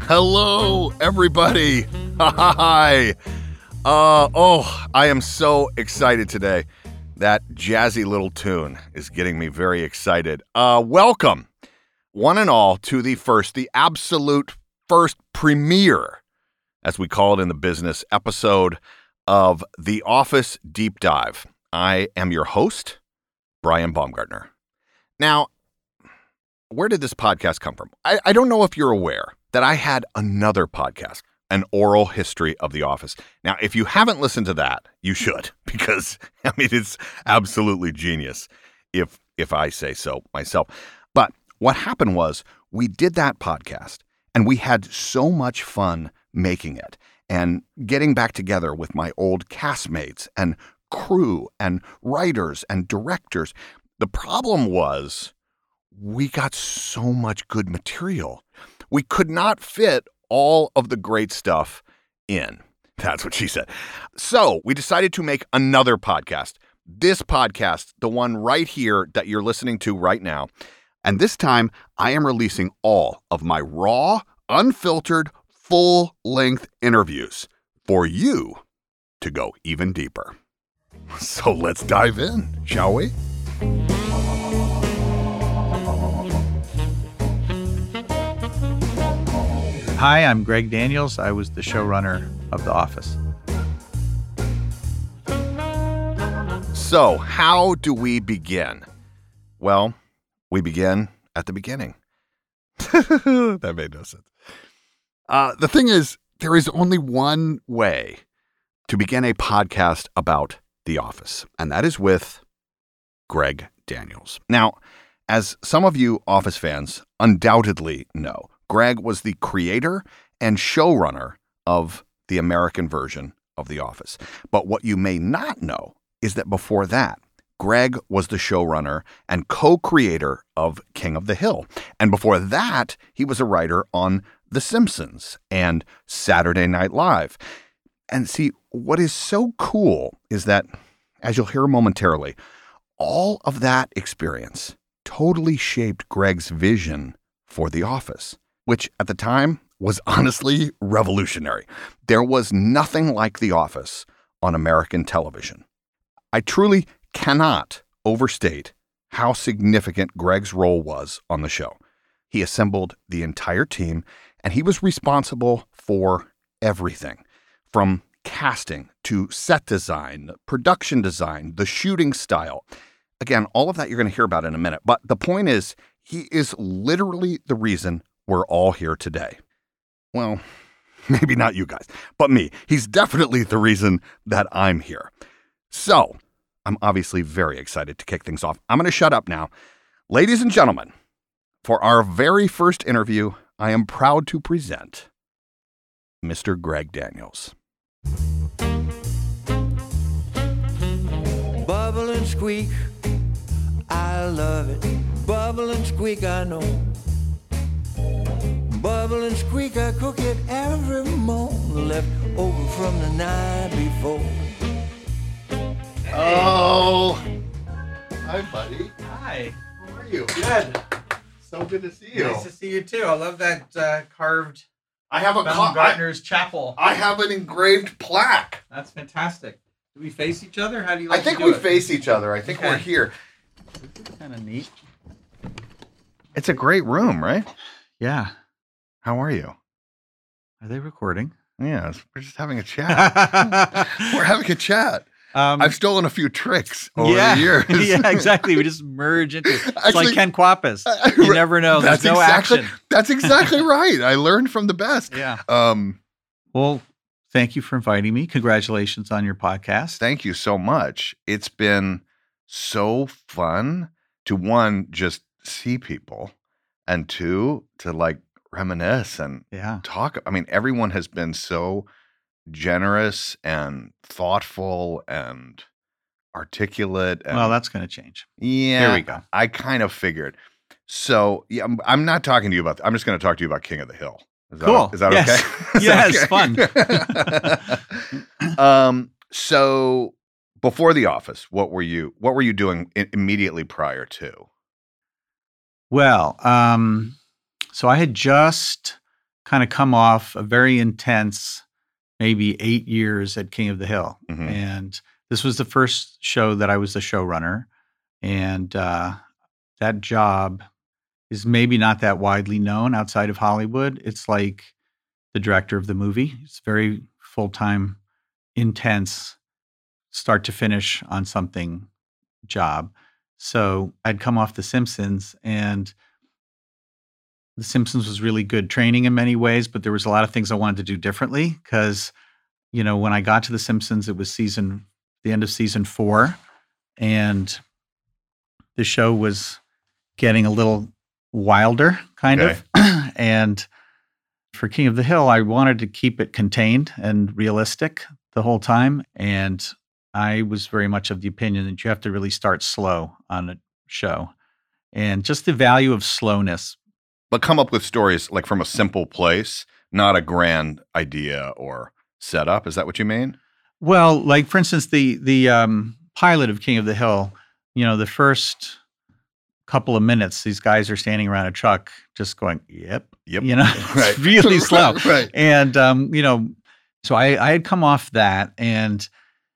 Hello, everybody. Hi. I am so excited today. That jazzy little tune is getting me very excited. Welcome, one and all, to the absolute first premiere, as we call it in the business, episode of The Office Deep Dive. I am your host, Brian Baumgartner. Now, where did this podcast come from? I don't know if you're aware that I had another podcast, an oral history of The Office. Now, if you haven't listened to that, you should, because, it's absolutely genius, if I say so myself. But what happened was we did that podcast, and we had so much fun making it and getting back together with my old castmates and crew and writers and directors. The problem was we got so much good material. We could not fit all of the great stuff in. That's what she said. So we decided to make another podcast. This podcast, the one right here that you're listening to right now. And this time, I am releasing all of my raw, unfiltered, full-length interviews for you to go even deeper. So let's dive in, shall we? Hi, I'm Greg Daniels. I was the showrunner of The Office. So, how do we begin? Well, we begin at the beginning. That made no sense. The thing is, there is only one way to begin a podcast about The Office, and that is with Greg Daniels. Now, as some of you Office fans undoubtedly know, Greg was the creator and showrunner of the American version of The Office. But what you may not know is that before that, Greg was the showrunner and co-creator of King of the Hill. And before that, he was a writer on The Simpsons and Saturday Night Live. And see, what is so cool is that, as you'll hear momentarily, all of that experience totally shaped Greg's vision for The Office, which at the time was honestly revolutionary. There was nothing like The Office on American television. I truly cannot overstate how significant Greg's role was on the show. He assembled the entire team, and he was responsible for everything, from casting to set design, production design, the shooting style. Again, all of that you're going to hear about in a minute. But the point is, he is literally the reason we're all here today. Well, maybe not you guys, but me. He's definitely the reason that I'm here. So, I'm obviously very excited to kick things off. I'm going to shut up now. Ladies and gentlemen, for our very first interview, I am proud to present Mr. Greg Daniels. Bubble and squeak, I love it. Bubble and squeak, I know. Bubble and squeak, I cook it every morning, left over from the night before. Oh, hi, buddy. Hi. How are you? Good. So good to see you. Nice to see you too. I love that carved I have a Baumgartner's chapel. I have an engraved plaque. That's fantastic. Do we face each other? How do you like I think to do we it? face each other. I think we're here. Kind of neat. It's a great room, right? Yeah. How are you? Are they recording? Yeah, we're just having a chat. We're having a chat. I've stolen a few tricks over the years. Yeah, exactly. We just merge into it. It's Actually, like Ken Quapis. You never know. There's no action. That's exactly right. I learned from the best. Yeah. Well, thank you for inviting me. Congratulations on your podcast. Thank you so much. It's been so fun to, one, just see people, and two, to like reminisce and talk. I mean, everyone has been so generous and thoughtful and articulate. And, well, that's going to change. Yeah. Here we go. I kind of figured. So, yeah, I'm not talking to you about, I'm just going to talk to you about King of the Hill. Cool. Is that yes. okay? Yes, fun. So before The Office, what were you doing immediately prior to? Well, so I had just kind of come off a very intense, maybe 8 years at King of the Hill. Mhm. And this was the first show that I was the showrunner. And that job is maybe not that widely known outside of Hollywood. It's like the director of the movie. It's very full-time, intense, start to finish on something job. So I'd come off The Simpsons, and The Simpsons was really good training in many ways, but there was a lot of things I wanted to do differently because, when I got to The Simpsons, it was the end of season 4, and the show was getting a little wilder, kind of. And for King of the Hill, I wanted to keep it contained and realistic the whole time. And I was very much of the opinion that you have to really start slow on a show. And just the value of slowness. But come up with stories like from a simple place, not a grand idea or setup. Is that what you mean? Well, like for instance, the pilot of King of the Hill, the first couple of minutes, these guys are standing around a truck just going, yep. Right. It's really slow. Right. And, so I had come off that, and,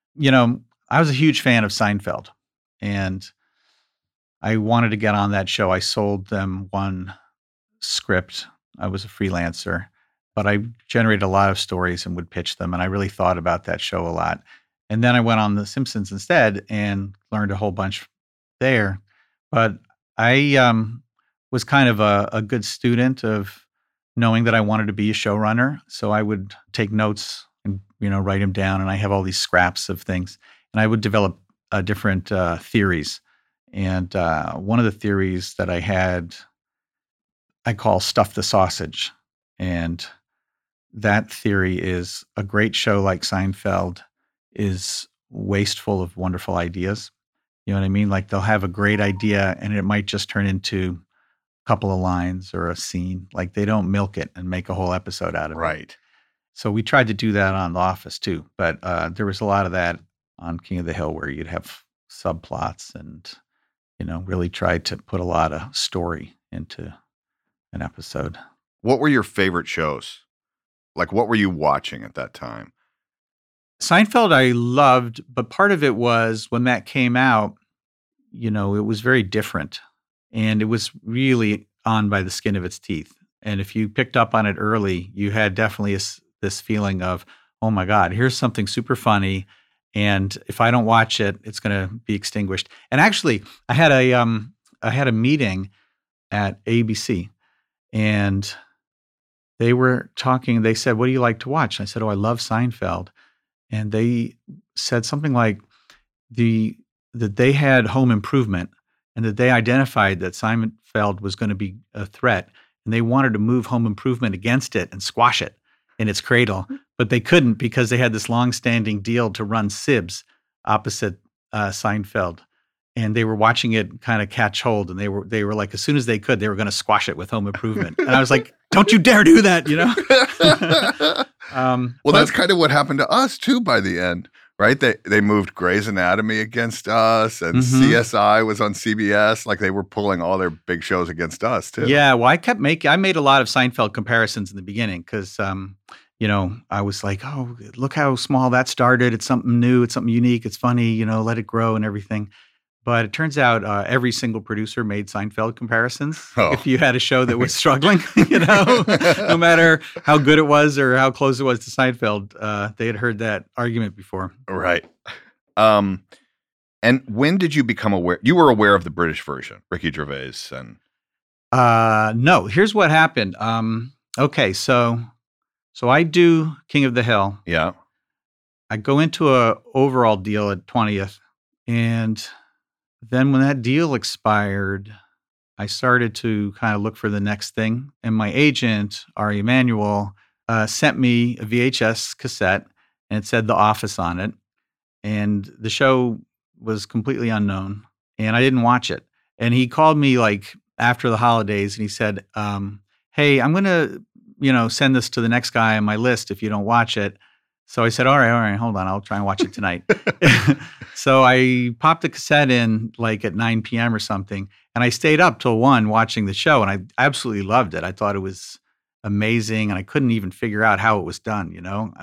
I was a huge fan of Seinfeld, and I wanted to get on that show. I sold them one script. I was a freelancer, but I generated a lot of stories and would pitch them. And I really thought about that show a lot. And then I went on The Simpsons instead and learned a whole bunch there. But I was kind of a good student of knowing that I wanted to be a showrunner. So I would take notes and, write them down. And I have all these scraps of things. And I would develop different theories. And one of the theories that I had, I call Stuff the Sausage. And that theory is a great show like Seinfeld is wasteful of wonderful ideas. You know what I mean? Like they'll have a great idea and it might just turn into a couple of lines or a scene. Like they don't milk it and make a whole episode out of it. Right. So we tried to do that on The Office too. But there was a lot of that on King of the Hill where you'd have subplots and, really tried to put a lot of story into an episode. What were your favorite shows? Like, what were you watching at that time? Seinfeld I loved, but part of it was when that came out, it was very different. And it was really on by the skin of its teeth. And if you picked up on it early, you had definitely this feeling of, oh my God, here's something super funny. And if I don't watch it, it's going to be extinguished. And actually, I had a meeting at ABC, and they were talking. They said, "What do you like to watch?" And I said, "Oh, I love Seinfeld." And they said something like that they had Home Improvement, and that they identified that Seinfeld was going to be a threat, and they wanted to move Home Improvement against it and squash it in its cradle, but they couldn't because they had this long-standing deal to run Sibs opposite Seinfeld, and they were watching it kind of catch hold, and they were like, as soon as they could, they were going to squash it with Home Improvement, and I was like, "Don't you dare do that!" Well, that's kind of what happened to us too. By the end, right? They moved Grey's Anatomy against us, and CSI was on CBS. Like they were pulling all their big shows against us too. Yeah, well, I made a lot of Seinfeld comparisons in the beginning because, I was like, oh, look how small that started. It's something new. It's something unique. It's funny, let it grow and everything. But it turns out every single producer made Seinfeld comparisons. Oh. If you had a show that was struggling, no matter how good it was or how close it was to Seinfeld, they had heard that argument before. Right. And when did you become aware? You were aware of the British version, Ricky Gervais, and no. Here's what happened. Okay, so I do King of the Hill. Yeah. I go into a overall deal at 20th, and then when that deal expired, I started to kind of look for the next thing. And my agent, Ari Emanuel, sent me a VHS cassette, and it said The Office on it. And the show was completely unknown, and I didn't watch it. And he called me like after the holidays, and he said, hey, I'm going to, send this to the next guy on my list if you don't watch it. So I said, all right, hold on. I'll try and watch it tonight. So I popped the cassette in like at 9 p.m. or something, and I stayed up till 1 watching the show, and I absolutely loved it. I thought it was amazing, and I couldn't even figure out how it was done.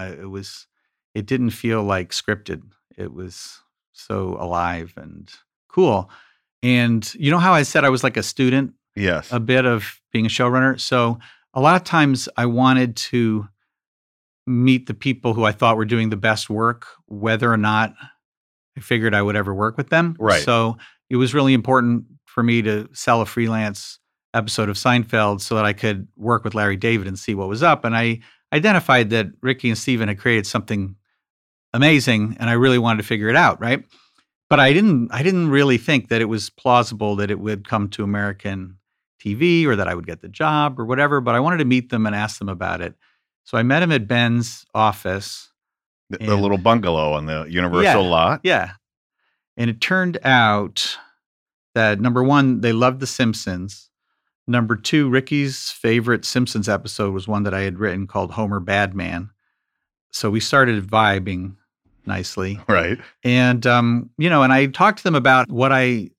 It didn't feel like scripted. It was so alive and cool. And you know how I said I was like a student, Yes. a bit of being a showrunner? So a lot of times I wanted to meet the people who I thought were doing the best work, whether or not I figured I would ever work with them. Right. So it was really important for me to sell a freelance episode of Seinfeld so that I could work with Larry David and see what was up. And I identified that Ricky and Steven had created something amazing, and I really wanted to figure it out, right? But I didn't really think that it was plausible that it would come to American TV or that I would get the job or whatever, but I wanted to meet them and ask them about it. So I met him at Ben's office. The little bungalow on the Universal lot. Yeah. And it turned out that, number one, they loved The Simpsons. Number two, Ricky's favorite Simpsons episode was one that I had written called Homer Bad Man. So we started vibing nicely. Right. And, and I talked to them about what I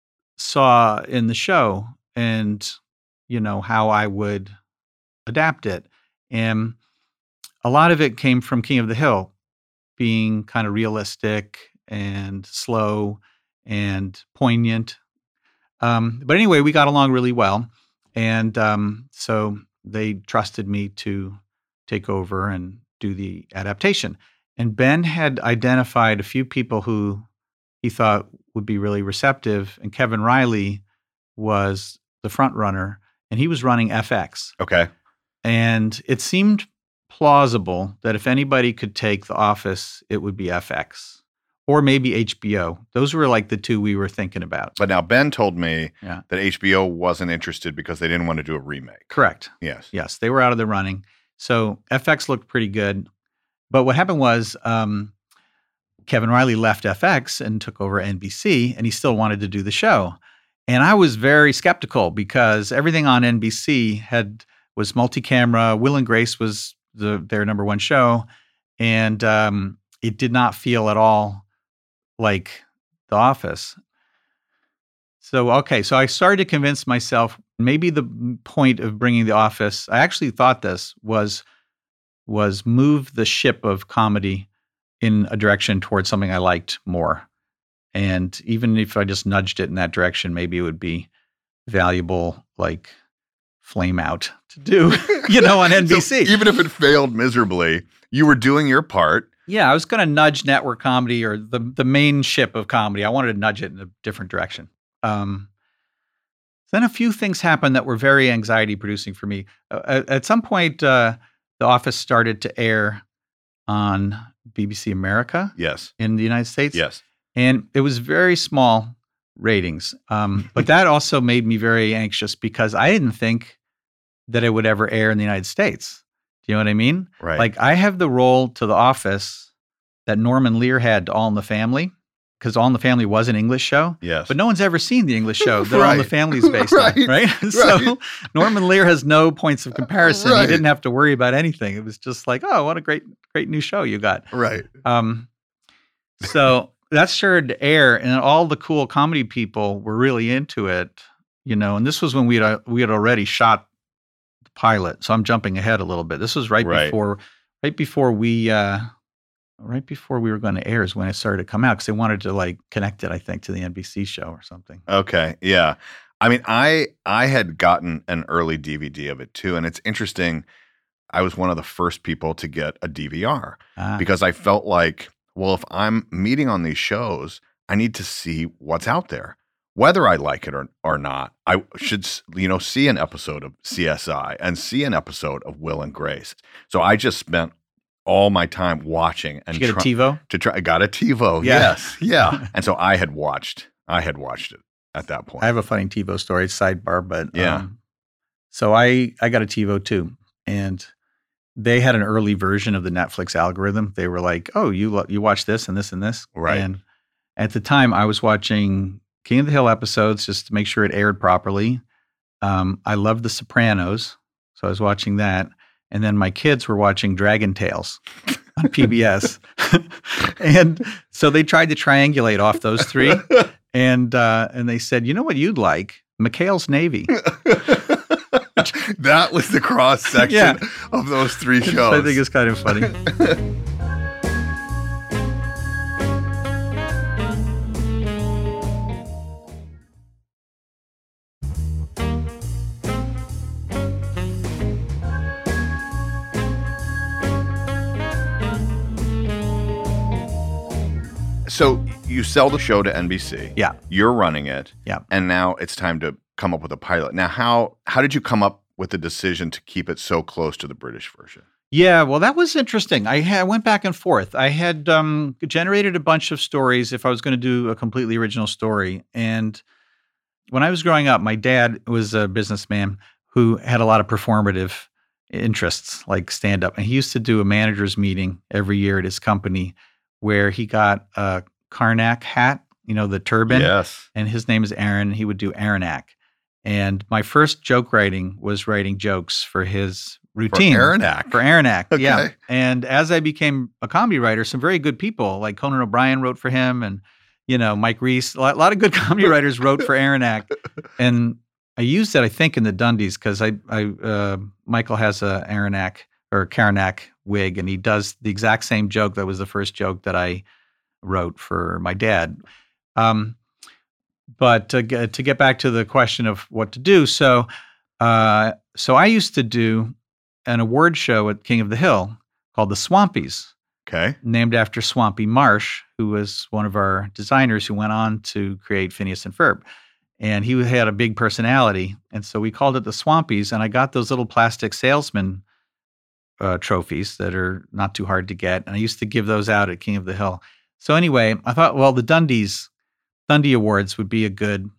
saw in the show and, how I would adapt it. And a lot of it came from King of the Hill being kind of realistic and slow and poignant. But anyway, we got along really well. And so they trusted me to take over and do the adaptation. And Ben had identified a few people who he thought would be really receptive. And Kevin Riley was the front runner, and he was running FX. Okay. And it seemed plausible that if anybody could take The Office, it would be FX or maybe HBO. Those were like the two we were thinking about. But now Ben told me Yeah. that HBO wasn't interested because they didn't want to do a remake. Correct. Yes. Yes, they were out of the running. So FX looked pretty good. But what happened was Kevin Riley left FX and took over NBC, and he still wanted to do the show. And I was very skeptical because everything on NBC was multi-camera. Will and Grace was their number one show, and it did not feel at all like The Office. So I started to convince myself maybe the point of bringing The Office, I actually thought this was move the ship of comedy in a direction towards something I liked more. And even if I just nudged it in that direction, maybe it would be valuable, like Flame Out to do, on NBC. So even if it failed miserably, you were doing your part. Yeah, I was going to nudge network comedy or the main ship of comedy. I wanted to nudge it in a different direction. Then a few things happened that were very anxiety producing for me. At some point, The Office started to air on BBC America. Yes. In the United States. Yes. And it was very small ratings. But that also made me very anxious because I didn't think that it would ever air in the United States. Do you know what I mean? Right. Like I have the role to The Office that Norman Lear had to All in the Family, because All in the Family was an English show. Yes. But no one's ever seen the English show that All in the Right. Family is based on, right? So Norman Lear has no points of comparison. Right. He didn't have to worry about anything. It was just like, oh, what a great new show you got. Right. So that started to air, and all the cool comedy people were really into it, and this was when we had already shot the pilot. So I'm jumping ahead a little bit. This was right before we were going to air is when it started to come out, because they wanted to like connect it, I think, to the NBC show or something. Okay. Yeah. I mean, I had gotten an early DVD of it too. And it's interesting. I was one of the first people to get a DVR because I felt like, well, if I'm meeting on these shows, I need to see what's out there. Whether I like it or not, I should, see an episode of CSI and see an episode of Will and Grace. So I just spent all my time watching. And Did you get a TiVo? I got a TiVo. Yeah. Yes. Yeah. And so I had watched it at that point. I have a funny TiVo story, sidebar, but yeah. So I got a TiVo too, and they had an early version of the Netflix algorithm. They were like, "Oh, you watch this and this and this." Right. And at the time, I was watching King of the Hill episodes just to make sure it aired properly. I loved The Sopranos, so I was watching that. And then my kids were watching Dragon Tales on PBS. And so they tried to triangulate off those three. And they said, you know what you'd like? McHale's Navy. That was the cross section Yeah. of those three shows. I think it's kind of funny. So you sell the show to NBC. Yeah. You're running it. Yeah. And now it's time to come up with a pilot. Now, how did you come up with the decision to keep it so close to the British version? Yeah, well, that was interesting. I went back and forth. I had generated a bunch of stories if I was going to do a completely original story. And when I was growing up, my dad was a businessman who had a lot of performative interests, like stand-up. And he used to do a manager's meeting every year at his company where he got a Karnak hat, the turban. Yes. And his name is Aaron. He would do Aaronak. And my first joke writing was writing jokes for his routine. For Aaronak. For Aaronak, yeah. Okay. And as I became a comedy writer, some very good people like Conan O'Brien wrote for him, and Mike Reese. A lot of good comedy writers wrote for Aaronak. And I used that, I think, in the Dundies because Michael has a Aaronak or Karnak wig, and he does the exact same joke. That was the first joke that I wrote for my dad. But to get back to the question of what to do, so I used to do an award show at King of the Hill called the Swampies, Okay. named after Swampy Marsh, who was one of our designers who went on to create Phineas and Ferb. And he had a big personality, and so we called it the Swampies. And I got those little plastic salesman trophies that are not too hard to get, and I used to give those out at King of the Hill. So anyway, I thought, well, the Dundie Awards would be a good,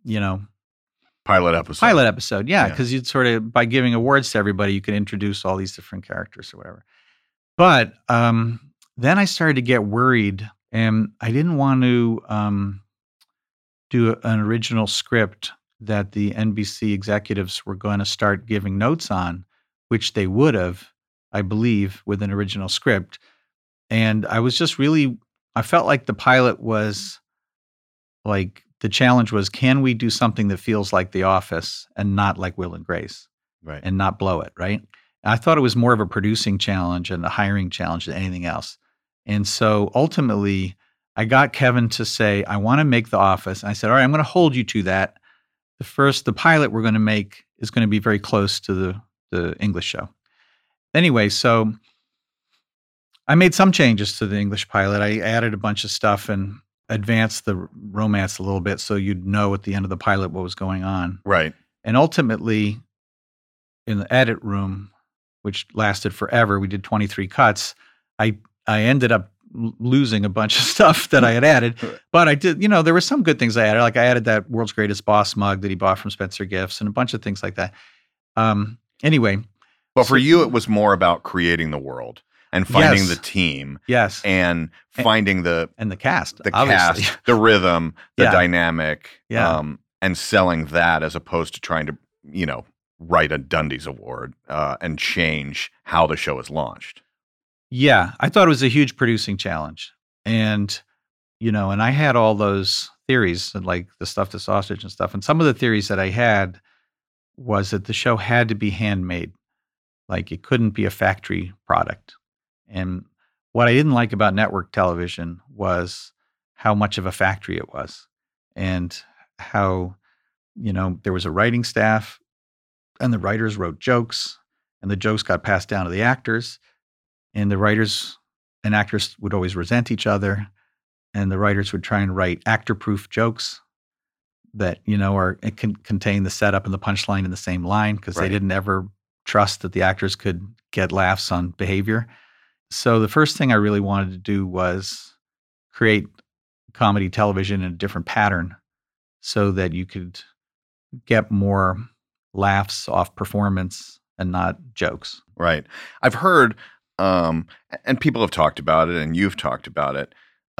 Pilot episode. Yeah, Yeah. because you'd sort of, by giving awards to everybody, you could introduce all these different characters or whatever. But then I started to get worried, and I didn't want to do an original script that the NBC executives were going to start giving notes on, which they would have, I believe, with an original script. And I was just I felt like the pilot was like, the challenge was, can we do something that feels like The Office and not like Will and Grace, Right. and not blow it, right? I thought it was more of a producing challenge and a hiring challenge than anything else. And so ultimately, I got Kevin to say, I want to make The Office. And I said, all right, I'm going to hold you to that. The pilot we're going to make is going to be very close to the English show. Anyway, so I made some changes to the English pilot. I added a bunch of stuff and advanced the romance a little bit so you'd know at the end of the pilot what was going on. Right. And ultimately, in the edit room, which lasted forever, we did 23 cuts. I ended up losing a bunch of stuff that I had added, but I did, there were some good things I added. Like I added that World's Greatest Boss mug that he bought from Spencer Gifts and a bunch of things like that. Anyway. But for you, it was more about creating the world and finding Yes. the team Yes. and finding And the cast. the obviously. cast, the rhythm, the Yeah. dynamic, Yeah. and selling that as opposed to trying to, write a Dundies award and change how the show is launched. Yeah, I thought it was a huge producing challenge. And, and I had all those theories, like the stuffed sausage and stuff. And some of the theories that I had was that the show had to be handmade. Like it couldn't be a factory product. And what I didn't like about network television was how much of a factory it was, and how, there was a writing staff and the writers wrote jokes and the jokes got passed down to the actors, and the writers and actors would always resent each other, and the writers would try and write actor-proof jokes that, it can contain the setup and the punchline in the same line because Right. they didn't ever trust that the actors could get laughs on behavior. So the first thing I really wanted to do was create comedy television in a different pattern so that you could get more laughs off performance and not jokes. Right. I've heard, and people have talked about it, and you've talked about it,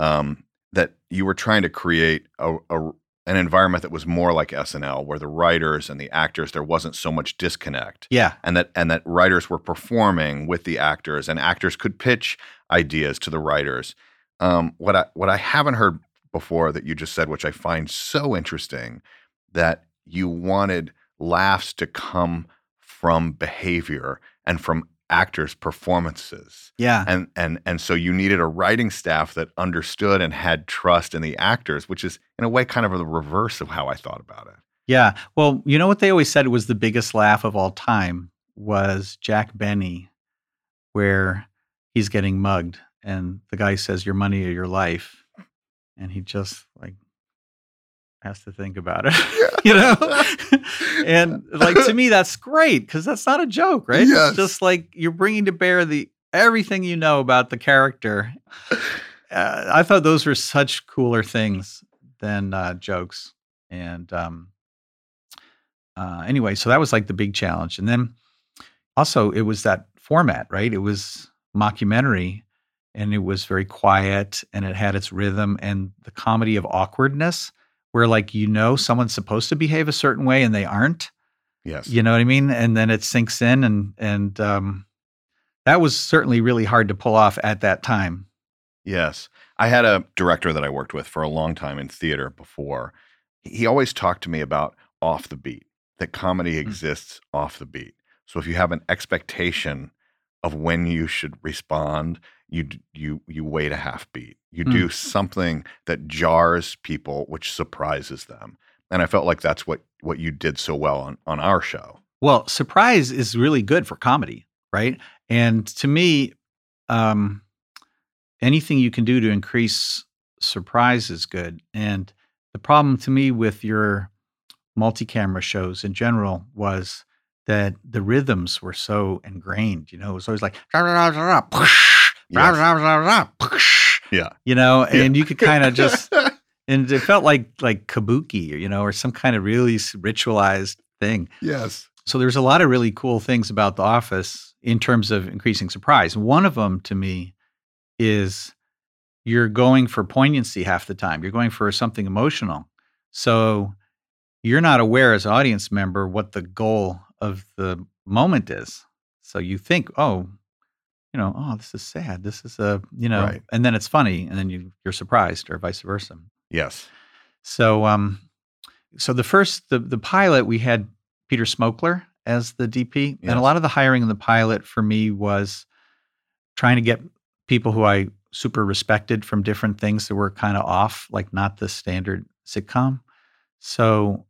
that you were trying to create an environment that was more like SNL, where the writers and the actors, there wasn't so much disconnect. Yeah. And that writers were performing with the actors, and actors could pitch ideas to the writers. What I haven't heard before that you just said, which I find so interesting, that you wanted laughs to come from behavior and from actors' performances. Yeah. And so you needed a writing staff that understood and had trust in the actors, which is in a way kind of the reverse of how I thought about it. Yeah. Well, you know what they always said was the biggest laugh of all time was Jack Benny, where he's getting mugged and the guy says, "Your money or your life." And he just like has to think about it, you know? And like, to me, that's great because that's not a joke, right? Yes. It's just like you're bringing to bear everything you know about the character. I thought those were such cooler things than jokes. And anyway, so that was like the big challenge. And then also it was that format, right? It was mockumentary and it was very quiet and it had its rhythm and the comedy of awkwardness where like, someone's supposed to behave a certain way and they aren't. Yes. You know what I mean? And then it sinks in and that was certainly really hard to pull off at that time. Yes. I had a director that I worked with for a long time in theater before. He always talked to me about off the beat, that comedy exists off the beat. So if you have an expectation of when you should respond, you wait a half beat. You do something that jars people, which surprises them. And I felt like that's what you did so well on our show. Well, surprise is really good for comedy, right? And to me, anything you can do to increase surprise is good. And the problem to me with your multi-camera shows in general was that the rhythms were so ingrained. It was always like, Yeah. and you could kind of just, and it felt like kabuki, or some kind of really ritualized thing. Yes. So there's a lot of really cool things about The Office in terms of increasing surprise. One of them to me is you're going for poignancy half the time. You're going for something emotional. So you're not aware as an audience member what the goal of the moment is. So you think, oh, this is sad. This is Right. and then it's funny, and then you're surprised, or vice versa. Yes. So, so the pilot, we had Peter Smokler as the DP, and Yes. a lot of the hiring in the pilot for me was trying to get people who I super respected from different things that were kind of off, like not the standard sitcom. So,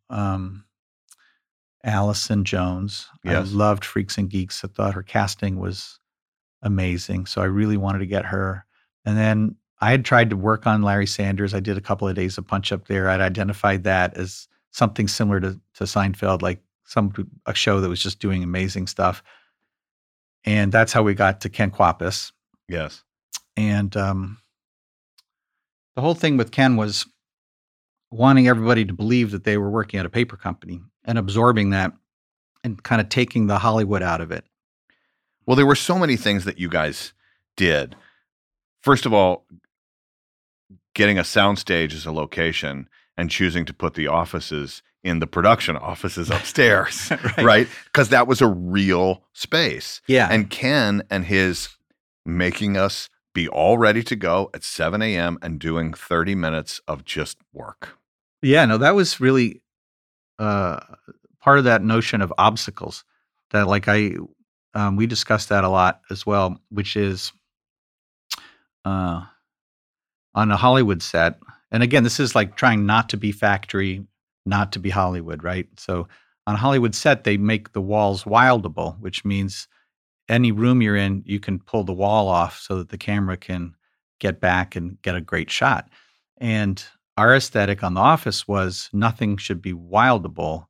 Allison Jones, Yes. I loved Freaks and Geeks. I thought her casting was amazing. So I really wanted to get her. And then I had tried to work on Larry Sanders. I did a couple of days of Punch Up there. I'd identified that as something similar to Seinfeld, like a show that was just doing amazing stuff. And that's how we got to Ken Kwapis. Yes. And the whole thing with Ken was wanting everybody to believe that they were working at a paper company and absorbing that and kind of taking the Hollywood out of it. Well, there were so many things that you guys did. First of all, getting a soundstage as a location and choosing to put the offices in the production offices upstairs, right? Because that was a real space. Yeah. And Ken and his making us be all ready to go at 7 a.m. and doing 30 minutes of just work. Yeah, no, that was really part of that notion of obstacles that we discussed that a lot as well, which is on a Hollywood set. And again, this is like trying not to be factory, not to be Hollywood, right? So on a Hollywood set, they make the walls wildable, which means any room you're in, you can pull the wall off so that the camera can get back and get a great shot. And our aesthetic on The Office was nothing should be wildable.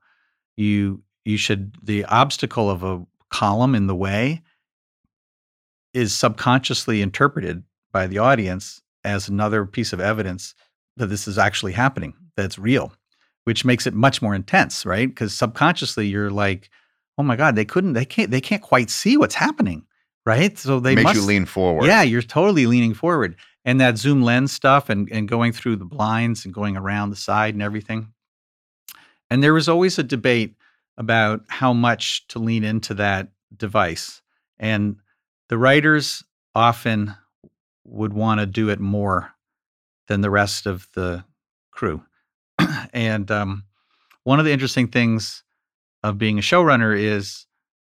The obstacle of a column in the way is subconsciously interpreted by the audience as another piece of evidence that this is actually happening, that it's real, which makes it much more intense, right? Because subconsciously you're like, oh my God, they can't quite see what's happening, right? So they Makes you lean forward. Yeah, you're totally leaning forward. And that zoom lens stuff and going through the blinds and going around the side and everything. And there was always a debate about how much to lean into that device. And the writers often would want to do it more than the rest of the crew. And one of the interesting things of being a showrunner is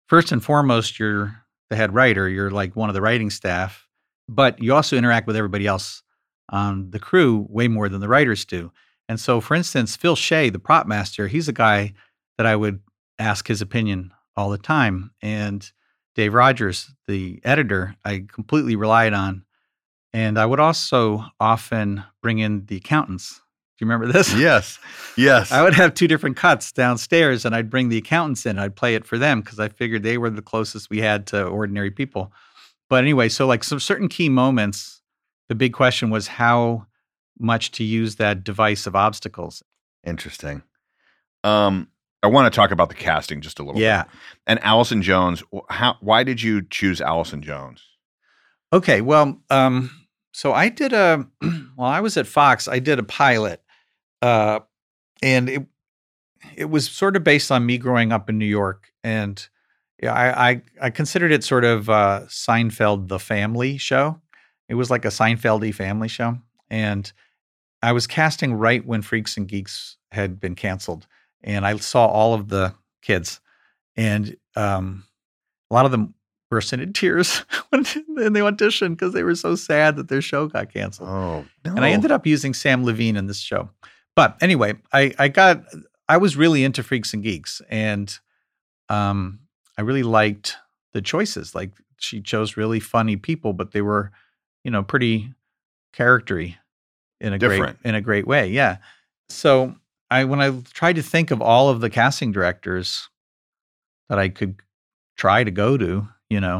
first and foremost, you're the head writer. You're like one of the writing staff, but you also interact with everybody else on the crew way more than the writers do. And so, for instance, Phil Shea, the prop master, he's a guy that I would ask his opinion all the time. And Dave Rogers, the editor, I completely relied on. And I would also often bring in the accountants. Do you remember this? Yes. Yes. I would have two different cuts downstairs, and I'd bring the accountants in. I'd play it for them because I figured they were the closest we had to ordinary people. But anyway, so like some certain key moments, the big question was how much to use that device of obstacles. Interesting. I want to talk about the casting just a little Yeah. bit. And Allison Jones, why did you choose Allison Jones? Okay, well, so I did while I was at Fox, I did a pilot, and it was sort of based on me growing up in New York, and yeah, I considered it sort of Seinfeld, the family show. It was like a Seinfeld-y family show, and I was casting right when Freaks and Geeks had been canceled, and I saw all of the kids, and a lot of them burst into tears when in the audition because they were so sad that their show got canceled. Oh, no. And I ended up using Sam Levine in this show. But anyway, I was really into Freaks and Geeks, and I really liked the choices. Like she chose really funny people, but they were, pretty charactery in a great way. Yeah. So when I tried to think of all of the casting directors that I could try to go to,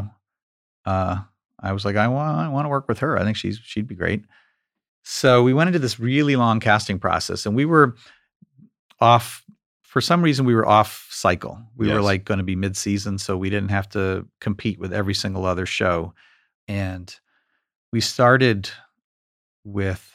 I was like, I want to work with her. I think she'd be great. So we went into this really long casting process, and we were off. For some reason, we were off cycle. We were like going to be mid-season, so we didn't have to compete with every single other show. And we started with,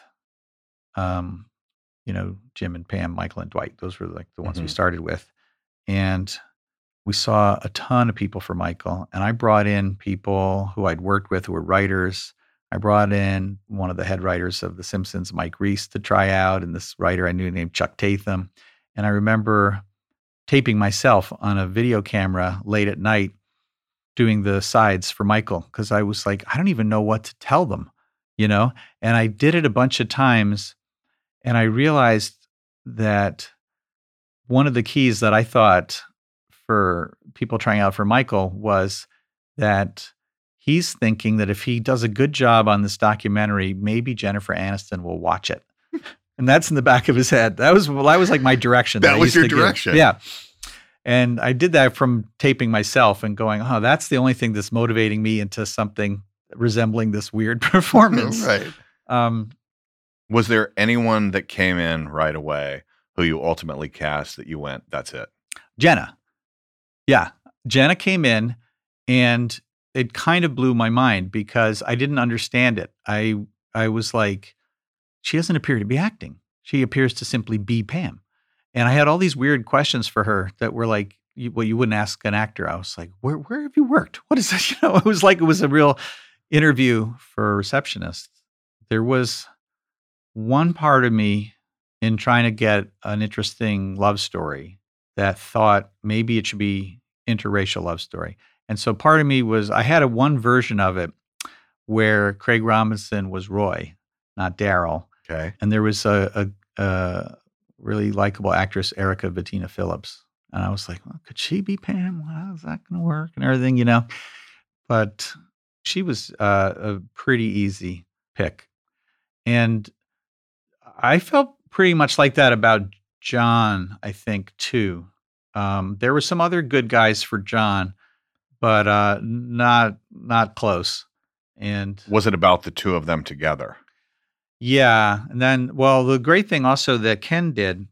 Jim and Pam, Michael and Dwight. Those were like the ones we started with. And we saw a ton of people for Michael, and I brought in people who I'd worked with who were writers. I brought in one of the head writers of The Simpsons, Mike Reiss, to try out, and this writer I knew named Chuck Tatham. And I remember taping myself on a video camera late at night doing the sides for Michael because I was like, I don't even know what to tell them, And I did it a bunch of times, and I realized that one of the keys that I thought for people trying out for Michael was that he's thinking that if he does a good job on this documentary, maybe Jennifer Aniston will watch it. And that's in the back of his head. That was like my direction. That was your direction. Yeah. And I did that from taping myself and going, oh, that's the only thing that's motivating me into something resembling this weird performance. Right. Was there anyone that came in right away who you ultimately cast that you went, that's it? Jenna. Yeah. Jenna came in, and it kind of blew my mind because I didn't understand it. I was like, she doesn't appear to be acting. She appears to simply be Pam. And I had all these weird questions for her that were like, you wouldn't ask an actor. I was like, where have you worked? What is this? It was like it was a real interview for a receptionist. There was one part of me in trying to get an interesting love story that thought maybe it should be interracial love story. And so part of me was, I had one version of it where Craig Robinson was Roy, not Daryl. Okay. And there was a really likable actress, Erica Bettina Phillips. And I was like, well, could she be Pam? How's that going to work? And everything, But she was a pretty easy pick. And I felt pretty much like that about John, I think, too. There were some other good guys for John, but not close. And was it about the two of them together? Yeah. And then, well, the great thing also that Ken did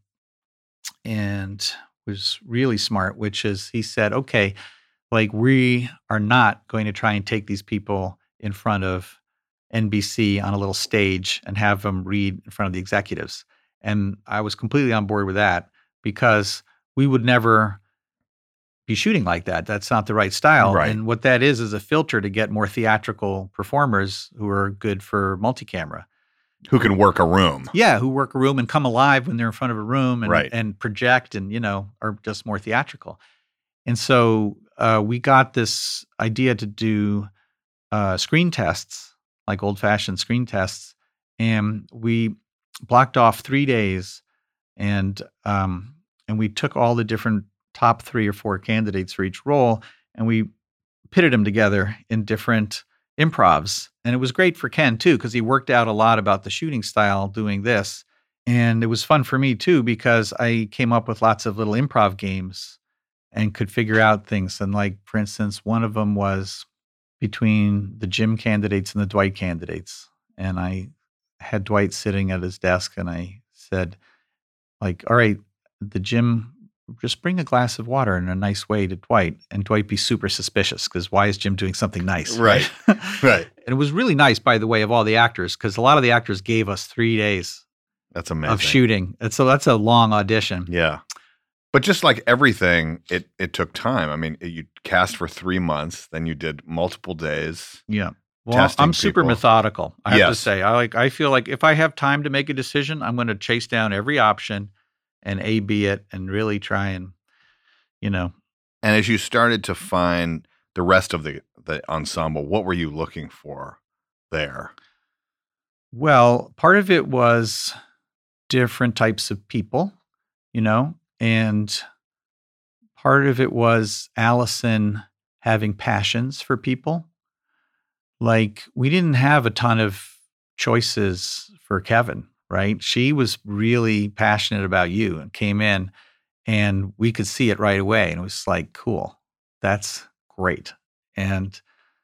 and was really smart, which is he said, okay, like we are not going to try and take these people in front of NBC on a little stage and have them read in front of the executives. And I was completely on board with that because we would never be shooting like that. That's not the right style. Right. And what that is a filter to get more theatrical performers who are good for multi-camera. Who can work a room. Yeah, who work a room and come alive when they're in front of a room and, right. and project and, are just more theatrical. And so we got this idea to do screen tests, like old-fashioned screen tests, and we blocked off 3 days, and we took all the different top 3 or 4 candidates for each role, and we pitted them together in different improvs. And it was great for Ken too, because he worked out a lot about the shooting style doing this. And it was fun for me too, because I came up with lots of little improv games and could figure out things. And like, for instance, one of them was between the Jim candidates and the Dwight candidates. And I had Dwight sitting at his desk, and I said, like, all right, the Jim, just bring a glass of water in a nice way to Dwight, and Dwight be super suspicious because why is Jim doing something nice? Right. Right. And it was really nice, by the way, of all the actors, because a lot of the actors gave us 3 days That's amazing. of shooting. And so that's a long audition. Yeah. But just like everything, it took time. I mean, you cast for 3 months, then you did multiple days. Yeah. Well, Testing I'm super people. methodical. I have to Yes. say, I feel like if I have time to make a decision, I'm going to chase down every option and A/B it and really try and, And as you started to find the rest of the ensemble, what were you looking for there? Well, part of it was different types of people, and part of it was Allison having passions for people. Like, we didn't have a ton of choices for Kevin, right? She was really passionate about you and came in, and we could see it right away. And it was like, cool, that's great. And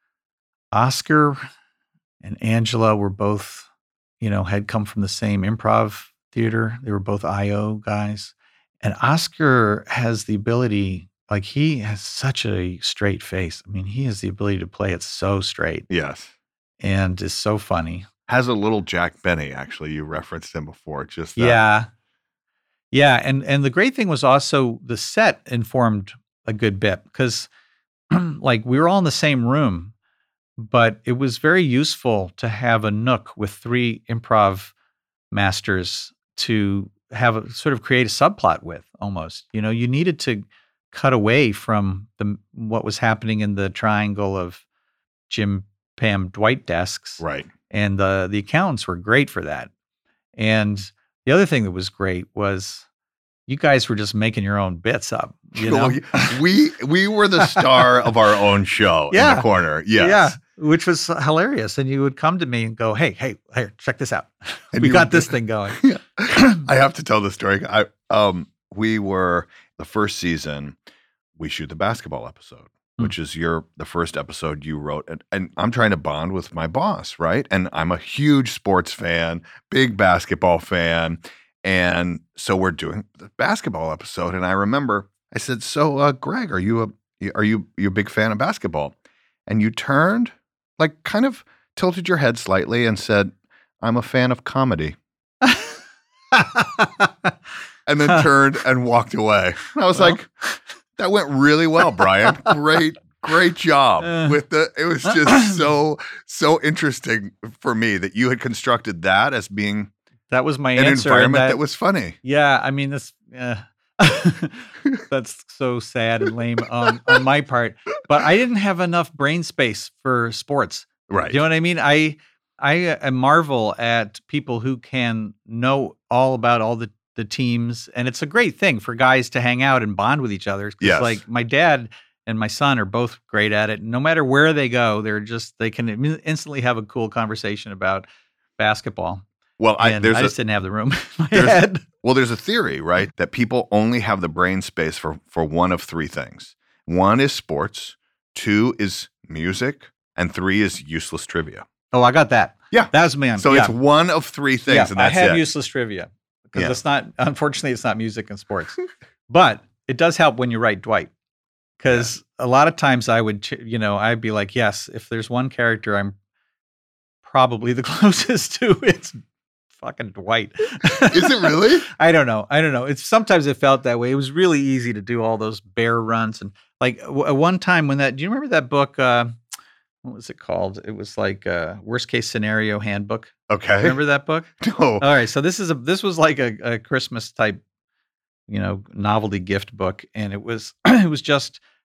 Oscar and Angela were both, had come from the same improv theater. They were both IO guys. And Oscar has the ability, like, he has such a straight face. I mean, he has the ability to play it so straight Yes. and is so funny. Has a little Jack Benny, actually. You referenced him before. Just that. Yeah. Yeah. And the great thing was also the set informed a good bit because like we were all in the same room, but it was very useful to have a nook with 3 improv masters to have a sort of create a subplot with almost. You needed to cut away from what was happening in the triangle of Jim, Pam, Dwight desks. Right. And the accountants were great for that. And the other thing that was great was you guys were just making your own bits up. We were the star of our own show in the corner. Yes. Yeah, which was hilarious. And you would come to me and go, hey, check this out. And We you got would- this thing going. I have to tell the story. We were the first season. We shoot the basketball episode, which is the first episode you wrote, and I'm trying to bond with my boss, right? And I'm a huge sports fan, big basketball fan, and so we're doing the basketball episode. And I remember I said, "So, Greg, are you a big fan of basketball?" And you turned, like, kind of tilted your head slightly, and said, "I'm a fan of comedy." And then turned and walked away. And I was like, that went really well, Brian. Great job with it was just so interesting for me that you had constructed that as being That was my an answer. environment that was funny. Yeah, I mean, that's so sad and lame on my part. But I didn't have enough brain space for sports. Right. Do you know what I mean? I marvel at people who can know all about all the teams, and it's a great thing for guys to hang out and bond with each other. 'Cause, Yes. like, my dad and my son are both great at it. No matter where they go, they can instantly have a cool conversation about basketball. Well, And I just didn't have the room in my there's- head. there's a theory, right, that people only have the brain space for one of 3 things. 1 is sports, 2 is music, and 3 is useless trivia. Oh, I got that. Yeah. That was me. So it's one of 3 things, Yeah, and that's I have it. useless trivia because Yeah. unfortunately, it's not music and sports. But it does help when you write Dwight because a lot of times I would, I'd be like, yes, if there's one character I'm probably the closest to, it's fucking Dwight. Is it really? I don't know. Sometimes it felt that way. It was really easy to do all those bear runs and like one time when do you remember that book? What was it called? It was like Worst Case Scenario Handbook. Okay. Remember that book? No. All right. So this was like a Christmas type, novelty gift book. And it was, it was just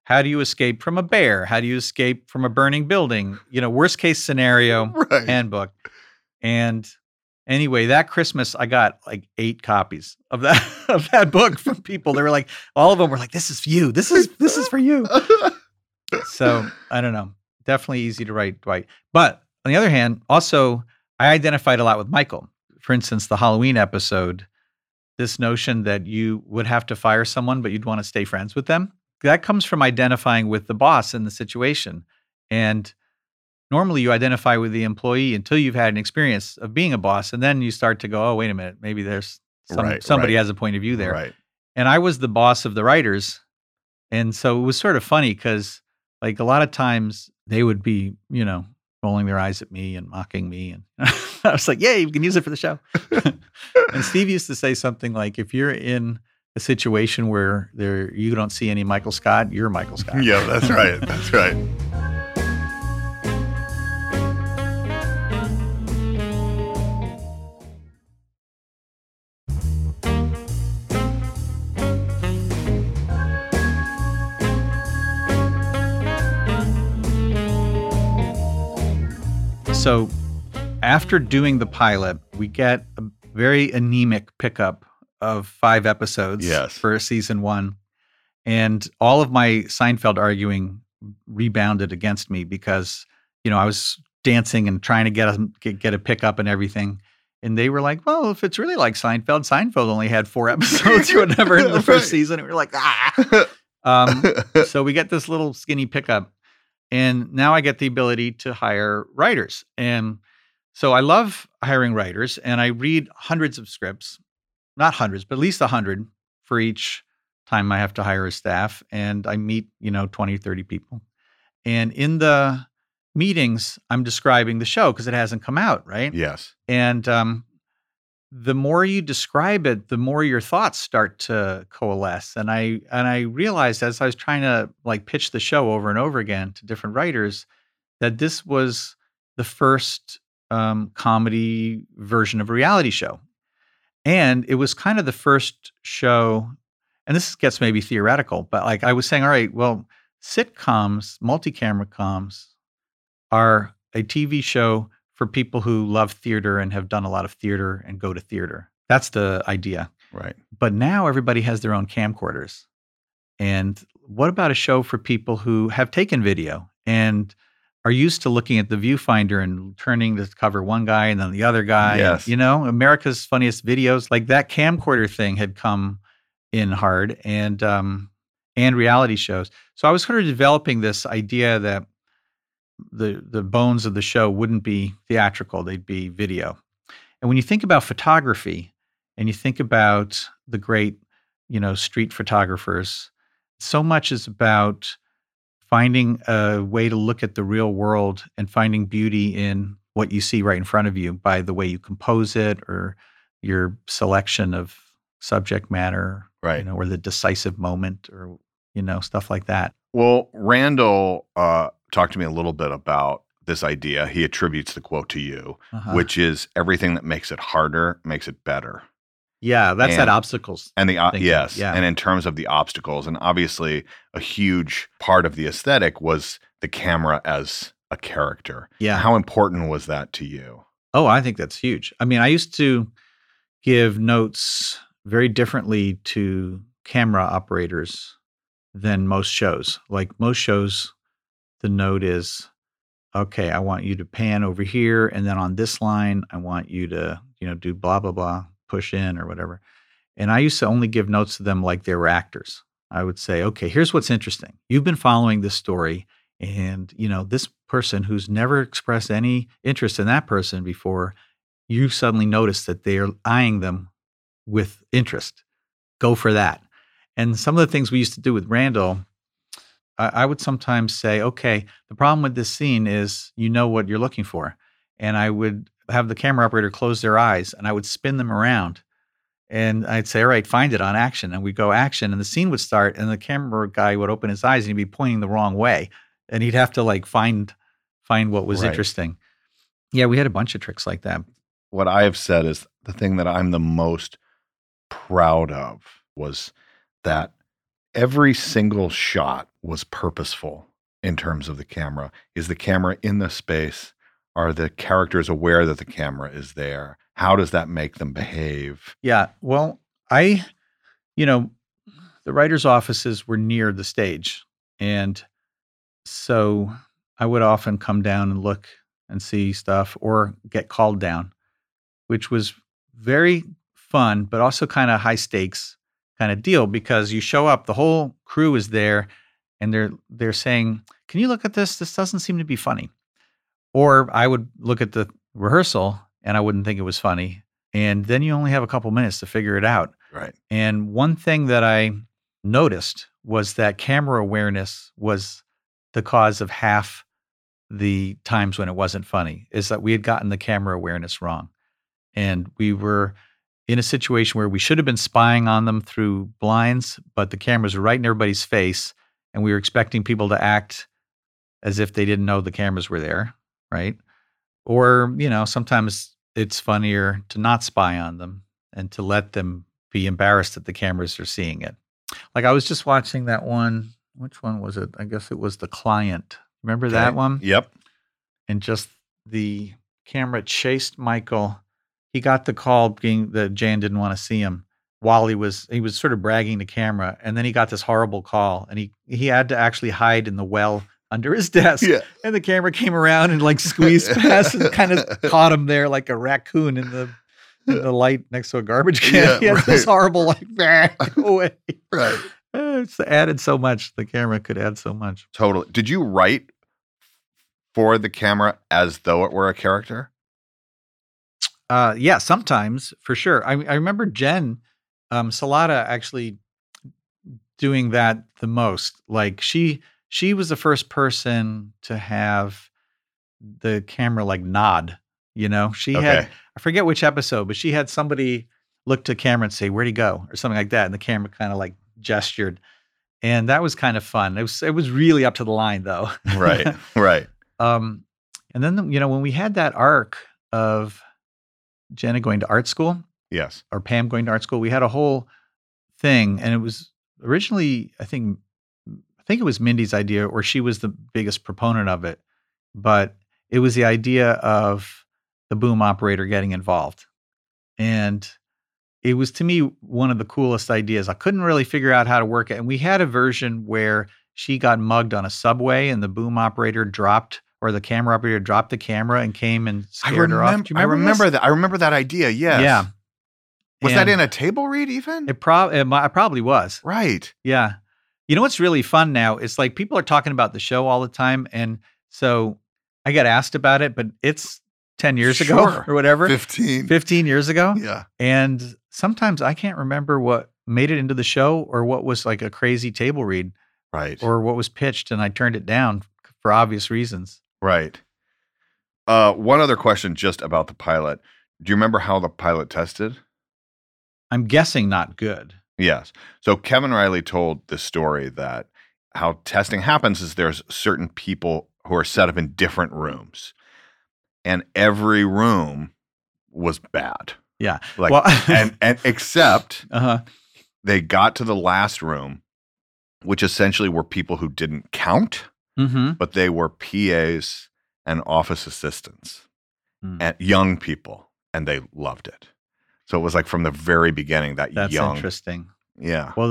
how do you escape from a bear? How do you escape from a burning building? Worst case scenario Right. handbook. And anyway, that Christmas I got like 8 copies of that book from people. They were like, all of them were like, "This is for you. This is for you." So I don't know. Definitely easy to write Dwight. But on the other hand, also I identified a lot with Michael. For instance, the Halloween episode, this notion that you would have to fire someone, but you'd want to stay friends with them. That comes from identifying with the boss in the situation. And normally you identify with the employee until you've had an experience of being a boss. And then you start to go, oh, wait a minute, maybe there's somebody has a point of view there. Right. And I was the boss of the writers. And so it was sort of funny because like a lot of times they would be, rolling their eyes at me and mocking me. And I was like, yay, we can use it for the show. And Steve used to say something like, if you're in a situation where you don't see any Michael Scott, you're Michael Scott. Yeah, that's right. That's right. So after doing the pilot, we get a very anemic pickup of 5 episodes for season 1. And all of my Seinfeld arguing rebounded against me because, I was dancing and trying to get a pickup and everything. And they were like, well, if it's really like Seinfeld only had 4 episodes or whatever in the first season. And we were like, so we get this little skinny pickup. And now I get the ability to hire writers. And so I love hiring writers, and I read hundreds of scripts, not hundreds, but at least 100 for each time I have to hire a staff. And I meet, 20, 30 people. And in the meetings, I'm describing the show because it hasn't come out, right? Yes. And the more you describe it, the more your thoughts start to coalesce. And I realized as I was trying to like pitch the show over and over again to different writers that this was the first comedy version of a reality show. And it was kind of the first show, and this gets maybe theoretical, but like I was saying, all right, well, sitcoms, multi-camera comms are a TV show for people who love theater and have done a lot of theater and go to theater. That's the idea. Right. But now everybody has their own camcorders. And what about a show for people who have taken video and are used to looking at the viewfinder and turning to cover one guy and then the other guy? Yes. And, America's Funniest Videos, like that camcorder thing had come in hard and reality shows. So I was sort of developing this idea that the bones of the show wouldn't be theatrical, they'd be video. And when you think about photography and you think about the great, street photographers, so much is about finding a way to look at the real world and finding beauty in what you see right in front of you by the way you compose it or your selection of subject matter, right? Or the decisive moment or, stuff like that. Well, Randall talked to me a little bit about this idea. He attributes the quote to you, which is everything that makes it harder makes it better. Yeah, that's that obstacles. And yes. Yeah. And in terms of the obstacles, and obviously a huge part of the aesthetic was the camera as a character. Yeah. How important was that to you? Oh, I think that's huge. I mean, I used to give notes very differently to camera operators than most shows. Like most shows, the note is, okay, I want you to pan over here. And then on this line, I want you to, do blah, blah, blah, push in or whatever. And I used to only give notes to them like they were actors. I would say, okay, here's what's interesting. You've been following this story and, this person who's never expressed any interest in that person before, you suddenly notice that they're eyeing them with interest. Go for that. And some of the things we used to do with Randall, I would sometimes say, okay, the problem with this scene is what you're looking for. And I would have the camera operator close their eyes and I would spin them around. And I'd say, all right, find it on action. And we'd go action and the scene would start and the camera guy would open his eyes and he'd be pointing the wrong way. And he'd have to like find what was interesting. Yeah, we had a bunch of tricks like that. What I have said is the thing that I'm the most proud of was that every single shot was purposeful in terms of the camera? Is the camera in the space? Are the characters aware that the camera is there? How does that make them behave? Yeah. Well, you know, the writers' offices were near the stage. And so I would often come down and look and see stuff or get called down, which was very fun, but also kind of high stakes kind of deal because you show up, the whole crew is there and they're saying, "Can you look at this? This doesn't seem to be funny." Or I would look at the rehearsal and I wouldn't think it was funny. And then you only have a couple minutes to figure it out. Right. And one thing that I noticed was that camera awareness was the cause of half the times when it wasn't funny, is that we had gotten the camera awareness wrong. And we were in a situation where we should have been spying on them through blinds, but the cameras were right in everybody's face. And we were expecting people to act as if they didn't know the cameras were there, right? Or, sometimes it's funnier to not spy on them and to let them be embarrassed that the cameras are seeing it. Like I was just watching that one. Which one was it? I guess it was The Client. Remember that one? Yep. And just the camera chased Michael. He got the call being that Jan didn't want to see him while he was sort of bragging to camera. And then he got this horrible call and he had to actually hide in the well under his desk. Yeah. And the camera came around and like squeezed past and kind of caught him there like a raccoon in the light next to a garbage can. Yeah, He had this horrible go away. Right. It's added so much. The camera could add so much. Totally. Did you write for the camera as though it were a character? Yeah, sometimes for sure. I remember Jen Salata actually doing that the most. Like she was the first person to have the camera like nod. She had, I forget which episode, but she had somebody look to camera and say, "Where'd he go?" or something like that, and the camera kind of like gestured, and that was kind of fun. It was really up to the line though. Right. Right. And then when we had that arc of Jenna going to art school, Yes. or Pam going to art school, we had a whole thing, and it was originally I think it was Mindy's idea, or she was the biggest proponent of it, but it was the idea of the boom operator getting involved, and it was, to me, one of the coolest ideas. I couldn't really figure out how to work it. And we had a version where she got mugged on a subway and the boom operator dropped, or the camera operator dropped the camera and came and scared her off. Do you remember that. I remember that idea. Yes. Yeah. Was that in a table read even? It probably was. Right. Yeah. You know what's really fun now? It's like people are talking about the show all the time. And so I got asked about it, but it's 10 years ago or whatever. 15 years ago. Yeah. And sometimes I can't remember what made it into the show or what was like a crazy table read. Right. Or what was pitched and I turned it down for obvious reasons. Right. One other question just about the pilot. Do you remember how the pilot tested? I'm guessing not good. Yes. So Kevin Riley told the story that how testing happens is there's certain people who are set up in different rooms, and every room was bad. Yeah. Like, well, and except uh-huh. they got to the last room, which essentially were people who didn't count, but they were PAs and office assistants and young people, and they loved it. So it was like from the very beginning that That's young. Interesting. Yeah. Well,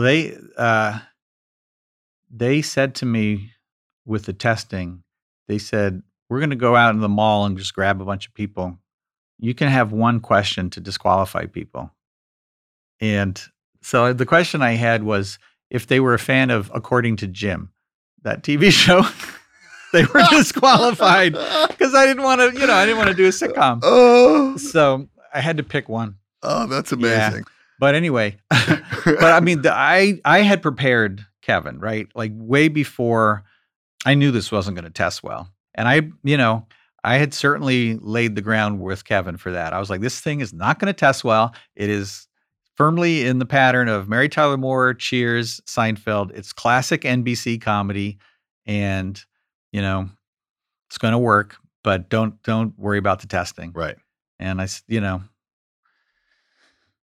they said to me with the testing, they said, "We're going to go out in the mall and just grab a bunch of people. You can have one question to disqualify people." And so the question I had was if they were a fan of According to Jim, that TV show. They were disqualified because I didn't want to, I didn't want to do a sitcom. Oh. So I had to pick one. Oh, that's amazing. Yeah. But anyway, I mean, I had prepared Kevin, right? Like way before I knew this wasn't going to test well. And I had certainly laid the ground with Kevin for that. I was like, this thing is not going to test well. It is firmly in the pattern of Mary Tyler Moore, Cheers, Seinfeld. It's classic NBC comedy. And, it's going to work, but don't worry about the testing. Right. And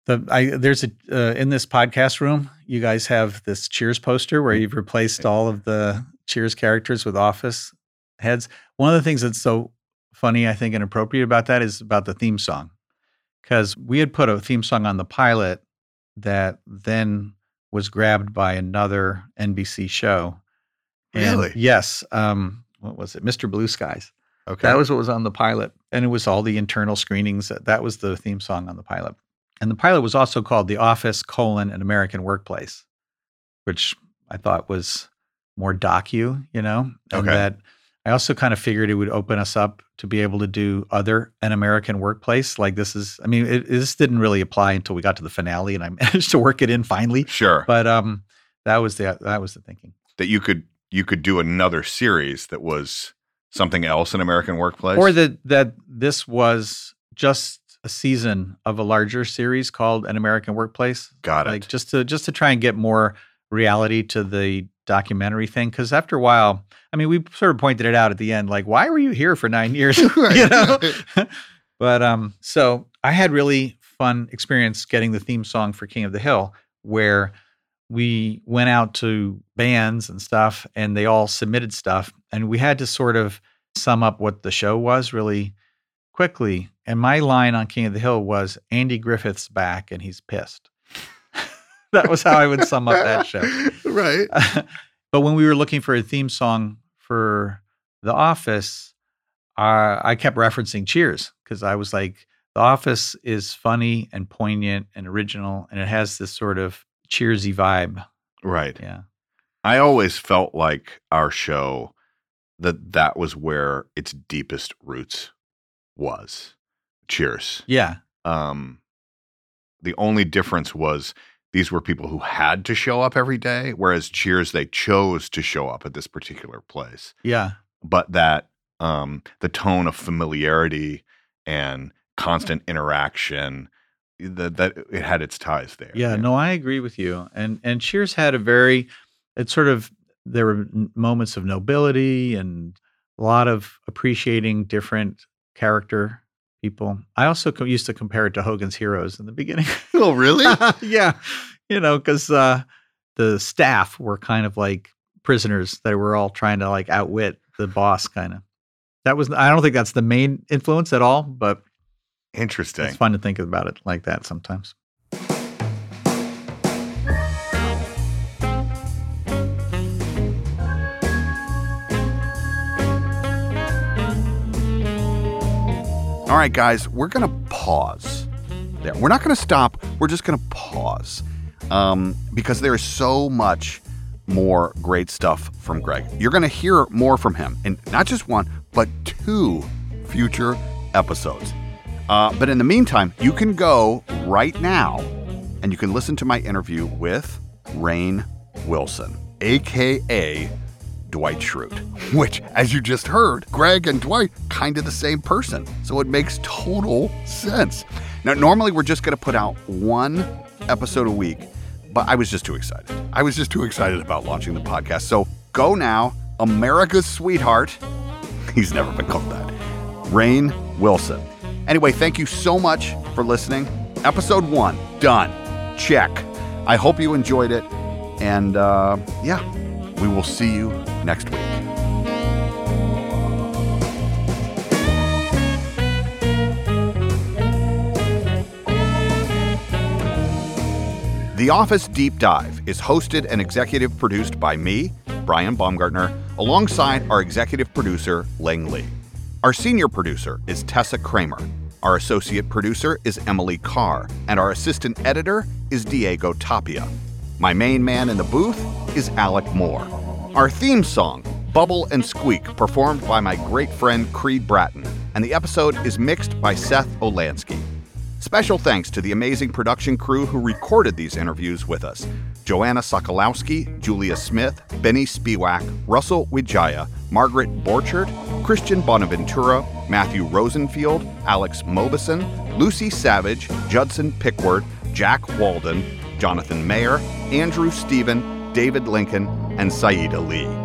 There's in this podcast room, you guys have this Cheers poster where you've replaced all of the Cheers characters with Office heads. One of the things that's so funny, I think, and appropriate about that is about the theme song. Because we had put a theme song on the pilot that then was grabbed by another NBC show. And Really? yes. What was it? Mr. Blue Skies. Okay. That was what was on the pilot. And it was all the internal screenings. That was the theme song on the pilot. And the pilot was also called The Office, an American Workplace, which I thought was more docu, and Okay. that I also kind of figured it would open us up to be able to do An American Workplace. Like this didn't really apply until we got to the finale and I managed to work it in finally. Sure. But that was the thinking. That you could do another series that was something else in American Workplace? Or that this was just a season of a larger series called An American Workplace. Got it. Like just to try and get more reality to the documentary thing. Because after a while, we sort of pointed it out at the end, like, why were you here for 9 years? But so I had really fun experience getting the theme song for King of the Hill, where we went out to bands and stuff, and they all submitted stuff, and we had to sort of sum up what the show was really quickly. And my line on King of the Hill was, Andy Griffith's back and he's pissed. That was how I would sum up that show. Right. But when we were looking for a theme song for The Office, I kept referencing Cheers because I was like, The Office is funny and poignant and original, and it has this sort of Cheersy vibe. Right. Yeah. I always felt like our show, that was where its deepest roots was. Cheers. Yeah. The only difference was these were people who had to show up every day, whereas Cheers, they chose to show up at this particular place. Yeah. But that the tone of familiarity and constant interaction, that it had its ties there. Yeah, no, I agree with you. And Cheers had there were moments of nobility and a lot of appreciating different character people. I also used to compare it to Hogan's Heroes in the beginning. Oh, really? Yeah, because the staff were kind of like prisoners that were all trying to like outwit the boss, kind of. I don't think that's the main influence at all, but Interesting. it's fun to think about it like that sometimes. All right, guys, we're going to pause there. We're not going to stop. We're just going to pause because there is so much more great stuff from Greg. You're going to hear more from him, and not just one, but 2 future episodes. But in the meantime, you can go right now and you can listen to my interview with Rainn Wilson, a.k.a. Dwight Schrute, which, as you just heard, Greg and Dwight, kind of the same person. So it makes total sense. Now, normally we're just going to put out 1 episode a week, but I was just too excited. I was just too excited about launching the podcast. So go now, America's sweetheart. He's never been called that. Rainn Wilson. Anyway, thank you so much for listening. Episode 1, done. Check. I hope you enjoyed it. And we will see you next week. The Office Deep Dive is hosted and executive produced by me, Brian Baumgartner, alongside our executive producer, Lang Lee. Our senior producer is Tessa Kramer. Our associate producer is Emily Carr, and our assistant editor is Diego Tapia. My main man in the booth is Alec Moore. Our theme song, Bubble and Squeak, performed by my great friend Creed Bratton, and the episode is mixed by Seth Olansky. Special thanks to the amazing production crew who recorded these interviews with us. Joanna Sokolowski, Julia Smith, Benny Spiewak, Russell Wijaya, Margaret Borchard, Christian Bonaventura, Matthew Rosenfield, Alex Mobison, Lucy Savage, Judson Pickward, Jack Walden, Jonathan Mayer, Andrew Stephen, David Lincoln, and Saeed Ali.